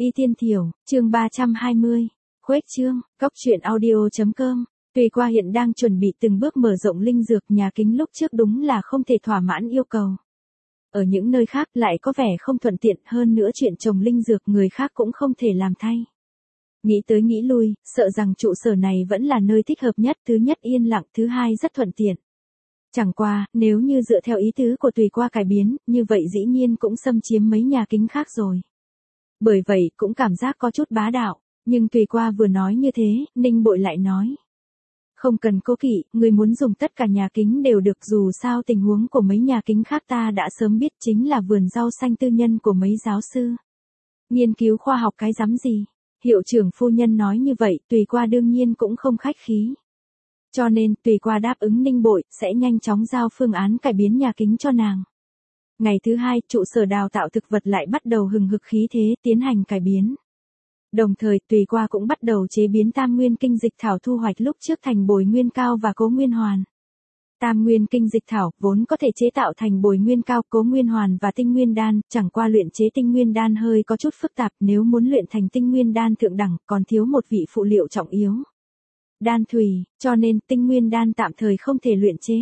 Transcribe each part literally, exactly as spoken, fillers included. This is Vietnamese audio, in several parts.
Y Tiên Thiểu, chương ba trăm hai mươi. Khuếch trương, cóc truyện audio chấm com. Tùy Qua hiện đang chuẩn bị từng bước mở rộng linh dược nhà kính, lúc trước đúng là không thể thỏa mãn yêu cầu. Ở những nơi khác lại có vẻ không thuận tiện, hơn nữa chuyện trồng linh dược người khác cũng không thể làm thay. Nghĩ tới nghĩ lui, sợ rằng trụ sở này vẫn là nơi thích hợp nhất, thứ nhất yên lặng, thứ hai rất thuận tiện. Chẳng qua, nếu như dựa theo ý tứ của Tùy Qua cải biến, như vậy dĩ nhiên cũng xâm chiếm mấy nhà kính khác rồi. Bởi vậy cũng cảm giác có chút bá đạo, nhưng Tùy Qua vừa nói như thế, Ninh Bội lại nói. Không cần cố kỵ, người muốn dùng tất cả nhà kính đều được, dù sao tình huống của mấy nhà kính khác ta đã sớm biết, chính là vườn rau xanh tư nhân của mấy giáo sư. Nghiên cứu khoa học cái rắm gì? Hiệu trưởng phu nhân nói như vậy, Tùy Qua đương nhiên cũng không khách khí. Cho nên, Tùy Qua đáp ứng Ninh Bội, sẽ nhanh chóng giao phương án cải biến nhà kính cho nàng. Ngày thứ hai, trụ sở đào tạo thực vật lại bắt đầu hừng hực khí thế, tiến hành cải biến. Đồng thời, Tùy Qua cũng bắt đầu chế biến tam nguyên kinh dịch thảo thu hoạch lúc trước thành bồi nguyên cao và cố nguyên hoàn. Tam nguyên kinh dịch thảo vốn có thể chế tạo thành bồi nguyên cao, cố nguyên hoàn và tinh nguyên đan, chẳng qua luyện chế tinh nguyên đan hơi có chút phức tạp, nếu muốn luyện thành tinh nguyên đan thượng đẳng, còn thiếu một vị phụ liệu trọng yếu. Đan thủy, cho nên tinh nguyên đan tạm thời không thể luyện chế.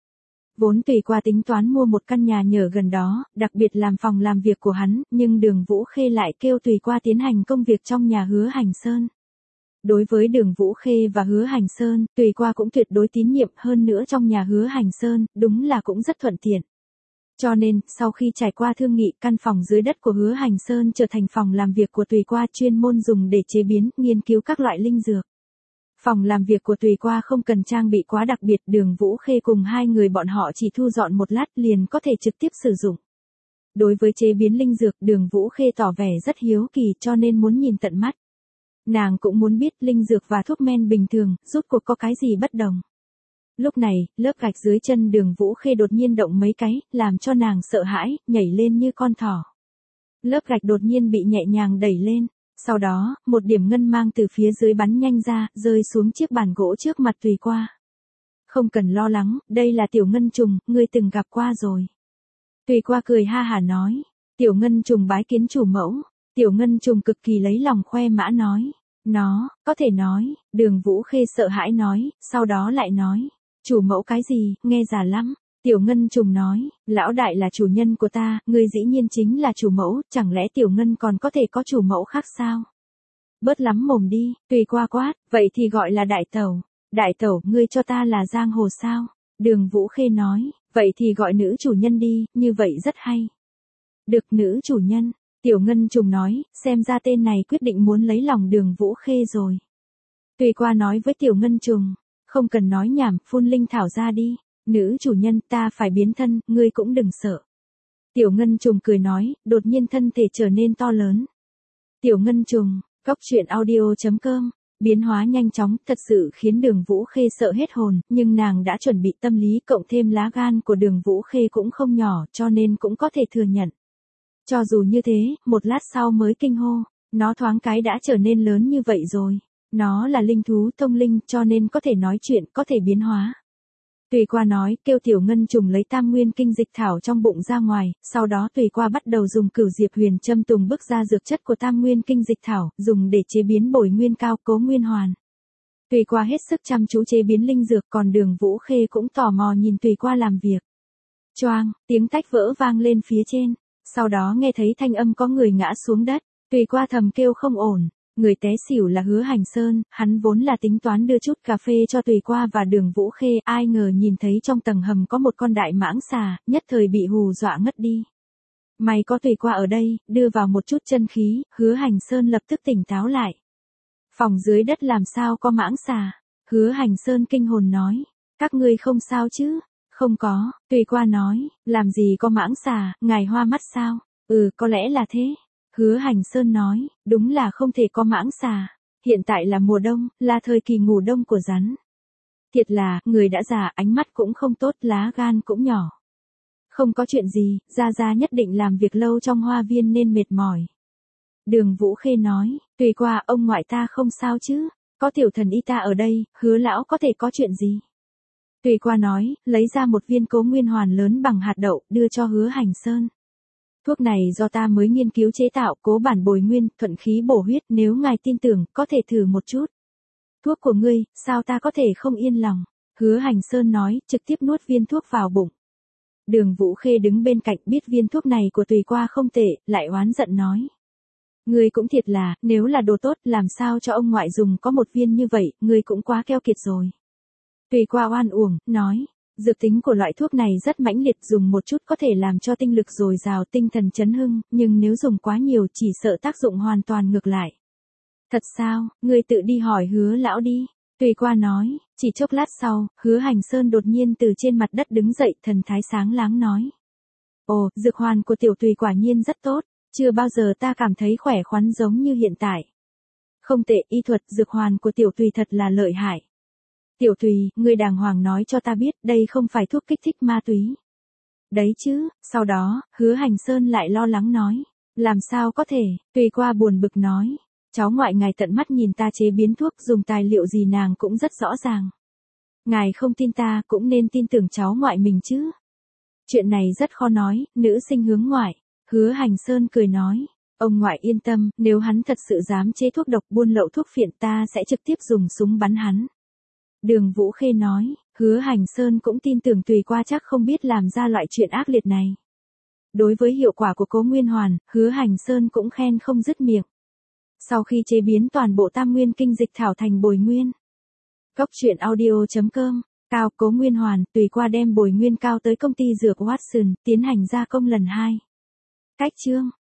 Vốn Tùy Qua tính toán mua một căn nhà nhờ gần đó, đặc biệt làm phòng làm việc của hắn, nhưng Đường Vũ Khê lại kêu Tùy Qua tiến hành công việc trong nhà Hứa Hành Sơn. Đối với Đường Vũ Khê và Hứa Hành Sơn, Tùy Qua cũng tuyệt đối tín nhiệm, hơn nữa trong nhà Hứa Hành Sơn, đúng là cũng rất thuận tiện. Cho nên, sau khi trải qua thương nghị, căn phòng dưới đất của Hứa Hành Sơn trở thành phòng làm việc của Tùy Qua, chuyên môn dùng để chế biến, nghiên cứu các loại linh dược. Phòng làm việc của Tùy Qua không cần trang bị quá đặc biệt, Đường Vũ Khê cùng hai người bọn họ chỉ thu dọn một lát liền có thể trực tiếp sử dụng. Đối với chế biến linh dược, Đường Vũ Khê tỏ vẻ rất hiếu kỳ, cho nên muốn nhìn tận mắt. Nàng cũng muốn biết linh dược và thuốc men bình thường, rốt cuộc có cái gì bất đồng. Lúc này, lớp gạch dưới chân Đường Vũ Khê đột nhiên động mấy cái, làm cho nàng sợ hãi, nhảy lên như con thỏ. Lớp gạch đột nhiên bị nhẹ nhàng đẩy lên. Sau đó, một điểm ngân mang từ phía dưới bắn nhanh ra, rơi xuống chiếc bàn gỗ trước mặt Tùy Qua. Không cần lo lắng, đây là tiểu ngân trùng, ngươi từng gặp qua rồi. Tùy Qua cười ha hả nói, tiểu ngân trùng bái kiến chủ mẫu. Tiểu ngân trùng cực kỳ lấy lòng khoe mã nói, nó, có thể nói. Đường Vũ Khê sợ hãi nói, sau đó lại nói, chủ mẫu cái gì, nghe già lắm. Tiểu ngân trùng nói, lão đại là chủ nhân của ta, ngươi dĩ nhiên chính là chủ mẫu, chẳng lẽ tiểu ngân còn có thể có chủ mẫu khác sao? Bớt lắm mồm đi, Tùy Qua quát, vậy thì gọi là đại tẩu. Đại tẩu, ngươi cho ta là giang hồ sao? Đường Vũ Khê nói, vậy thì gọi nữ chủ nhân đi, như vậy rất hay. Được, nữ chủ nhân. Tiểu ngân trùng nói, xem ra tên này quyết định muốn lấy lòng Đường Vũ Khê rồi. Tùy Qua nói với tiểu ngân trùng, không cần nói nhảm, phun linh thảo ra đi. Nữ chủ nhân, ta phải biến thân, ngươi cũng đừng sợ. Tiểu ngân trùng cười nói, đột nhiên thân thể trở nên to lớn. Tiểu ngân trùng, cóc truyện audio chấm com, biến hóa nhanh chóng, thật sự khiến Đường Vũ Khê sợ hết hồn, nhưng nàng đã chuẩn bị tâm lý, cộng thêm lá gan của Đường Vũ Khê cũng không nhỏ, cho nên cũng có thể thừa nhận. Cho dù như thế, một lát sau mới kinh hô, nó thoáng cái đã trở nên lớn như vậy rồi. Nó là linh thú thông linh, cho nên có thể nói chuyện, có thể biến hóa. Tùy Qua nói, kêu tiểu ngân trùng lấy tam nguyên kinh dịch thảo trong bụng ra ngoài, sau đó Tùy Qua bắt đầu dùng cửu diệp huyền châm tùng bức ra dược chất của tam nguyên kinh dịch thảo, dùng để chế biến bồi nguyên cao, cố nguyên hoàn. Tùy Qua hết sức chăm chú chế biến linh dược, còn Đường Vũ Khê cũng tò mò nhìn Tùy Qua làm việc. Choang, tiếng tách vỡ vang lên phía trên, sau đó nghe thấy thanh âm có người ngã xuống đất, Tùy Qua thầm kêu không ổn. Người té xỉu là Hứa Hành Sơn, hắn vốn là tính toán đưa chút cà phê cho Tùy Qua và Đường Vũ Khê, ai ngờ nhìn thấy trong tầng hầm có một con đại mãng xà, nhất thời bị hù dọa ngất đi. May có Tùy Qua ở đây, đưa vào một chút chân khí, Hứa Hành Sơn lập tức tỉnh táo lại. Phòng dưới đất làm sao có mãng xà? Hứa Hành Sơn kinh hồn nói, các ngươi không sao chứ? Không có, Tùy Qua nói, làm gì có mãng xà, ngài hoa mắt sao? Ừ, có lẽ là thế. Hứa Hành Sơn nói, đúng là không thể có mãng xà. Hiện tại là mùa đông, là thời kỳ ngủ đông của rắn. Thiệt là, người đã già, ánh mắt cũng không tốt, lá gan cũng nhỏ. Không có chuyện gì, Gia Gia nhất định làm việc lâu trong hoa viên nên mệt mỏi. Đường Vũ Khê nói, Tùy Qua, ông ngoại ta không sao chứ, có tiểu thần y ta ở đây, Hứa lão có thể có chuyện gì? Tùy Qua nói, lấy ra một viên cố nguyên hoàn lớn bằng hạt đậu, đưa cho Hứa Hành Sơn. Thuốc này do ta mới nghiên cứu chế tạo, cố bản bồi nguyên, thuận khí bổ huyết, nếu ngài tin tưởng, có thể thử một chút. Thuốc của ngươi, sao ta có thể không yên lòng? Hứa Hành Sơn nói, trực tiếp nuốt viên thuốc vào bụng. Đường Vũ Khê đứng bên cạnh biết viên thuốc này của Tùy Qua không tệ, lại oán giận nói. Ngươi cũng thiệt là, nếu là đồ tốt, làm sao cho ông ngoại dùng có một viên như vậy, ngươi cũng quá keo kiệt rồi. Tùy Qua oan uổng, nói. Dược tính của loại thuốc này rất mãnh liệt, dùng một chút có thể làm cho tinh lực dồi dào, tinh thần chấn hưng, nhưng nếu dùng quá nhiều chỉ sợ tác dụng hoàn toàn ngược lại. Thật sao, ngươi tự đi hỏi Hứa lão đi. Tùy Qua nói, chỉ chốc lát sau, Hứa Hành Sơn đột nhiên từ trên mặt đất đứng dậy, thần thái sáng láng nói. Ồ, dược hoàn của tiểu Tùy quả nhiên rất tốt, chưa bao giờ ta cảm thấy khỏe khoắn giống như hiện tại. Không tệ, y thuật dược hoàn của tiểu Tùy thật là lợi hại. Tiểu Tùy, ngươi đàng hoàng nói cho ta biết, đây không phải thuốc kích thích ma túy. Đấy chứ, sau đó, Hứa Hành Sơn lại lo lắng nói. Làm sao có thể, Tùy Qua buồn bực nói. Cháu ngoại ngài tận mắt nhìn ta chế biến thuốc, dùng tài liệu gì nàng cũng rất rõ ràng. Ngài không tin ta, cũng nên tin tưởng cháu ngoại mình chứ. Chuyện này rất khó nói, nữ sinh hướng ngoại. Hứa Hành Sơn cười nói. Ông ngoại yên tâm, nếu hắn thật sự dám chế thuốc độc buôn lậu thuốc phiện ta sẽ trực tiếp dùng súng bắn hắn. Đường Vũ Khê nói, Hứa Hành Sơn cũng tin tưởng Tùy Qua chắc không biết làm ra loại chuyện ác liệt này. Đối với hiệu quả của Cố Nguyên Hoàn, Hứa Hành Sơn cũng khen không dứt miệng. Sau khi chế biến toàn bộ tam nguyên kinh dịch thảo thành bồi nguyên. Cốc truyện audio chấm com, cao Cố Nguyên Hoàn, Tùy Qua đem bồi nguyên cao tới công ty dược Watson, tiến hành gia công lần hai. Cách chương